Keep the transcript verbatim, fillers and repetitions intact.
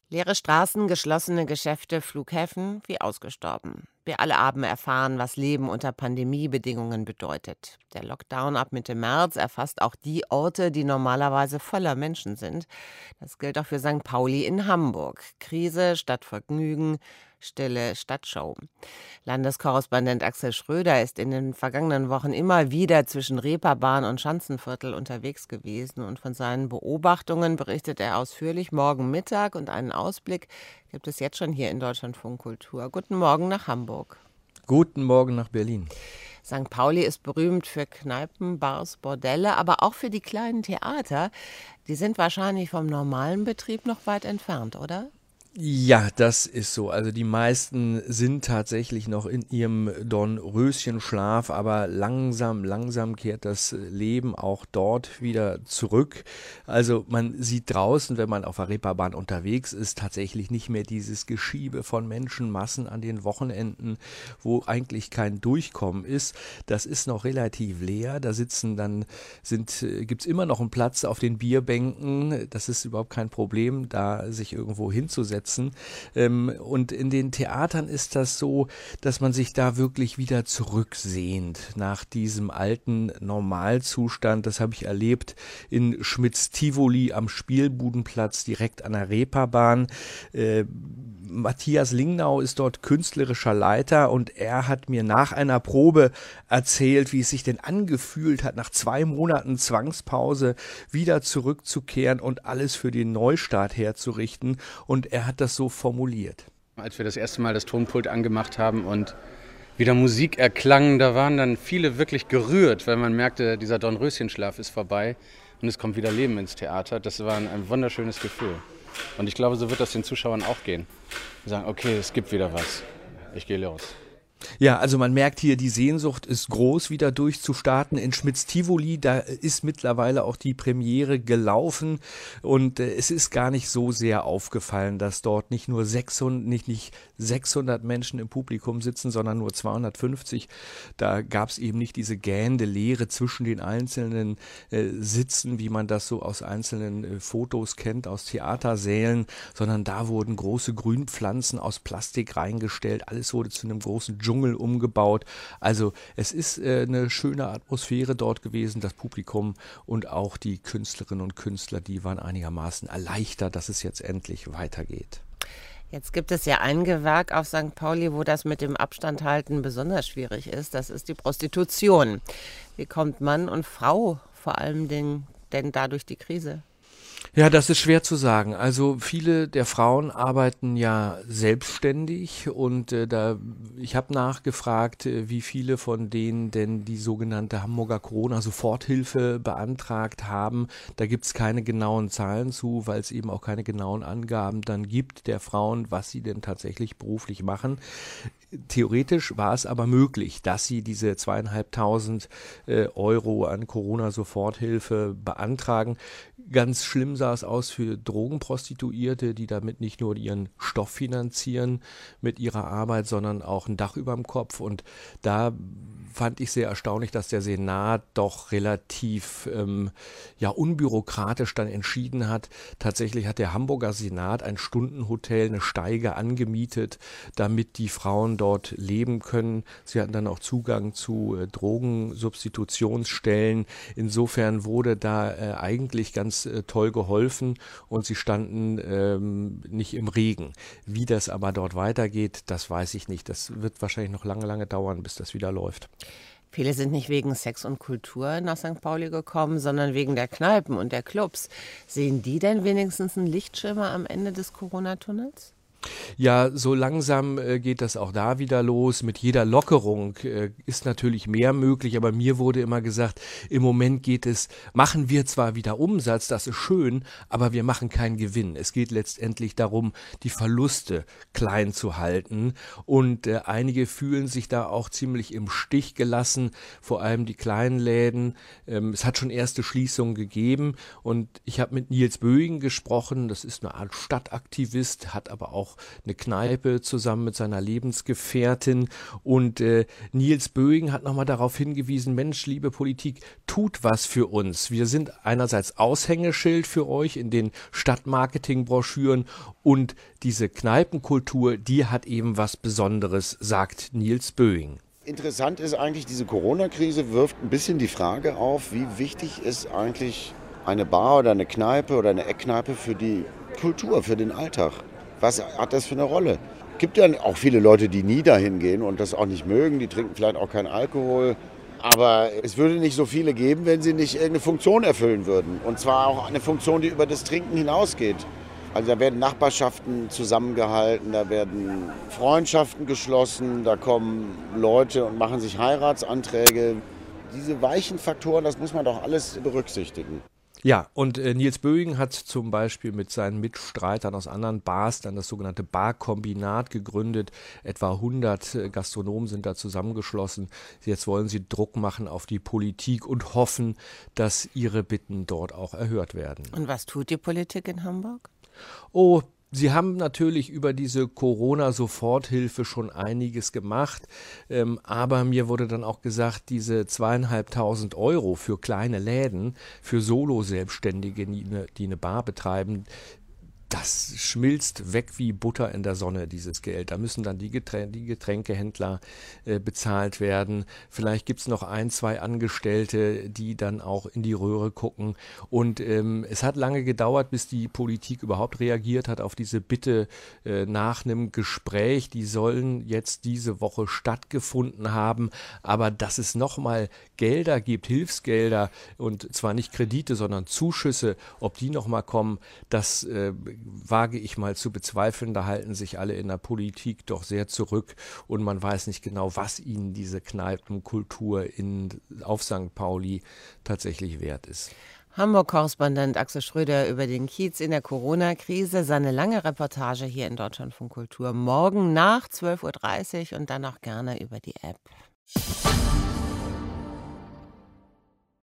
Leere Straßen, geschlossene Geschäfte, Flughäfen wie ausgestorben. Wir alle haben erfahren, was Leben unter Pandemiebedingungen bedeutet. Der Lockdown ab Mitte März erfasst auch die Orte, die normalerweise voller Menschen sind. Das gilt auch für Sankt Pauli in Hamburg. Krise statt Vergnügen, Stille statt Show. Landeskorrespondent Axel Schröder ist in den vergangenen Wochen immer wieder zwischen Reeperbahn und Schanzenviertel unterwegs gewesen und von seinen Beobachtungen berichtet er ausführlich morgen Mittag und einen Ausblick gibt es jetzt schon hier in Deutschlandfunk Kultur. Guten Morgen nach Hamburg. Guten Morgen nach Berlin. Sankt Pauli ist berühmt für Kneipen, Bars, Bordelle, aber auch für die kleinen Theater. Die sind wahrscheinlich vom normalen Betrieb noch weit entfernt, oder? Ja, das ist so. Also die meisten sind tatsächlich noch in ihrem Dornröschenschlaf, aber langsam, langsam kehrt das Leben auch dort wieder zurück. Also man sieht draußen, wenn man auf der Reeperbahn unterwegs ist, tatsächlich nicht mehr dieses Geschiebe von Menschenmassen an den Wochenenden, wo eigentlich kein Durchkommen ist. Das ist noch relativ leer. Da sitzen dann, sind, gibt's immer noch einen Platz auf den Bierbänken. Das ist überhaupt kein Problem, da sich irgendwo hinzusetzen. Und in den Theatern ist das so, dass man sich da wirklich wieder zurücksehnt nach diesem alten Normalzustand. Das habe ich erlebt in Schmitz-Tivoli am Spielbudenplatz direkt an der Reeperbahn. Äh, Matthias Lingnau ist dort künstlerischer Leiter und er hat mir nach einer Probe erzählt, wie es sich denn angefühlt hat, nach zwei Monaten Zwangspause wieder zurückzukehren und alles für den Neustart herzurichten. Und er hat das so formuliert. Als wir das erste Mal das Tonpult angemacht haben und wieder Musik erklang, da waren dann viele wirklich gerührt, weil man merkte, dieser Dornröschenschlaf ist vorbei und es kommt wieder Leben ins Theater. Das war ein, ein wunderschönes Gefühl. Und ich glaube, so wird das den Zuschauern auch gehen. Die sagen, okay, es gibt wieder was. Ich gehe los. Ja, also man merkt hier, die Sehnsucht ist groß, wieder durchzustarten. In Schmitz-Tivoli, da ist mittlerweile auch die Premiere gelaufen und äh, es ist gar nicht so sehr aufgefallen, dass dort nicht nur sechshundert, nicht, nicht sechshundert Menschen im Publikum sitzen, sondern nur zweihundertfünfzig. Da gab es eben nicht diese gähnende Leere zwischen den einzelnen äh, Sitzen, wie man das so aus einzelnen äh, Fotos kennt, aus Theatersälen, sondern da wurden große Grünpflanzen aus Plastik reingestellt. Alles wurde zu einem großen Dschungel umgebaut. Also es ist äh, eine schöne Atmosphäre dort gewesen, das Publikum und auch die Künstlerinnen und Künstler, die waren einigermaßen erleichtert, dass es jetzt endlich weitergeht. Jetzt gibt es ja ein Gewerk auf Sankt Pauli, wo das mit dem Abstand halten besonders schwierig ist. Das ist die Prostitution. Wie kommt Mann und Frau vor allem denn, denn da durch die Krise? Ja, das ist schwer zu sagen. Also viele der Frauen arbeiten ja selbstständig und äh, da ich habe nachgefragt, äh, wie viele von denen denn die sogenannte Hamburger Corona-Soforthilfe beantragt haben. Da gibt es keine genauen Zahlen zu, weil es eben auch keine genauen Angaben dann gibt der Frauen, was sie denn tatsächlich beruflich machen. Theoretisch war es aber möglich, dass sie diese zweieinhalbtausend äh, Euro an Corona-Soforthilfe beantragen. Ganz schlimm sah es aus für Drogenprostituierte, die damit nicht nur ihren Stoff finanzieren mit ihrer Arbeit, sondern auch ein Dach über dem Kopf. Und da fand ich sehr erstaunlich, dass der Senat doch relativ ähm, ja, unbürokratisch dann entschieden hat. Tatsächlich hat der Hamburger Senat ein Stundenhotel, eine Steige angemietet, damit die Frauen dort leben können. Sie hatten dann auch Zugang zu äh, Drogensubstitutionsstellen. Insofern wurde da äh, eigentlich ganz äh, toll geholfen und sie standen ähm, nicht im Regen. Wie das aber dort weitergeht, das weiß ich nicht. Das wird wahrscheinlich noch lange, lange dauern, bis das wieder läuft. Viele sind nicht wegen Sex und Kultur nach Sankt Pauli gekommen, sondern wegen der Kneipen und der Clubs. Sehen die denn wenigstens einen Lichtschimmer am Ende des Corona-Tunnels? Ja, so langsam äh, geht das auch da wieder los. Mit jeder Lockerung äh, ist natürlich mehr möglich, aber mir wurde immer gesagt, im Moment geht es, machen wir zwar wieder Umsatz, das ist schön, aber wir machen keinen Gewinn. Es geht letztendlich darum, die Verluste klein zu halten und äh, einige fühlen sich da auch ziemlich im Stich gelassen, vor allem die kleinen Läden. Ähm, es hat schon erste Schließungen gegeben und ich habe mit Nils Böing gesprochen, das ist eine Art Stadtaktivist, hat aber auch auch eine Kneipe zusammen mit seiner Lebensgefährtin. Und äh, Niels Böing hat nochmal darauf hingewiesen, Mensch, liebe Politik, tut was für uns. Wir sind einerseits Aushängeschild für euch in den Stadtmarketingbroschüren und diese Kneipenkultur, die hat eben was Besonderes, sagt Niels Böing. Interessant ist eigentlich, diese Corona-Krise wirft ein bisschen die Frage auf, wie wichtig ist eigentlich eine Bar oder eine Kneipe oder eine Eckkneipe für die Kultur, für den Alltag. Was hat das für eine Rolle? Es gibt ja auch viele Leute, die nie dahin gehen und das auch nicht mögen, die trinken vielleicht auch keinen Alkohol. Aber es würde nicht so viele geben, wenn sie nicht irgendeine Funktion erfüllen würden. Und zwar auch eine Funktion, die über das Trinken hinausgeht. Also da werden Nachbarschaften zusammengehalten, da werden Freundschaften geschlossen, da kommen Leute und machen sich Heiratsanträge. Diese weichen Faktoren, das muss man doch alles berücksichtigen. Ja, und äh, Niels Böing hat zum Beispiel mit seinen Mitstreitern aus anderen Bars dann das sogenannte Barkombinat gegründet. Etwa hundert äh, Gastronomen sind da zusammengeschlossen. Jetzt wollen sie Druck machen auf die Politik und hoffen, dass ihre Bitten dort auch erhört werden. Und was tut die Politik in Hamburg? Oh, Sie haben natürlich über diese Corona-Soforthilfe schon einiges gemacht, ähm, aber mir wurde dann auch gesagt, diese zweieinhalbtausend Euro für kleine Läden, für Solo-Selbstständige, die eine, die eine Bar betreiben, das schmilzt weg wie Butter in der Sonne, dieses Geld. Da müssen dann die, Geträn- die Getränkehändler äh, bezahlt werden. Vielleicht gibt es noch ein, zwei Angestellte, die dann auch in die Röhre gucken. Und ähm, es hat lange gedauert, bis die Politik überhaupt reagiert hat auf diese Bitte äh, nach einem Gespräch. Die sollen jetzt diese Woche stattgefunden haben. Aber dass es nochmal Gelder gibt, Hilfsgelder, und zwar nicht Kredite, sondern Zuschüsse, ob die nochmal kommen, das äh, wage ich mal zu bezweifeln. Da halten sich alle in der Politik doch sehr zurück und man weiß nicht genau, was ihnen diese Kneipenkultur in, auf Sankt Pauli tatsächlich wert ist. Hamburg-Korrespondent Axel Schröder über den Kiez in der Corona-Krise. Seine lange Reportage hier in Deutschlandfunk Kultur morgen nach zwölf Uhr dreißig und dann auch gerne über die App.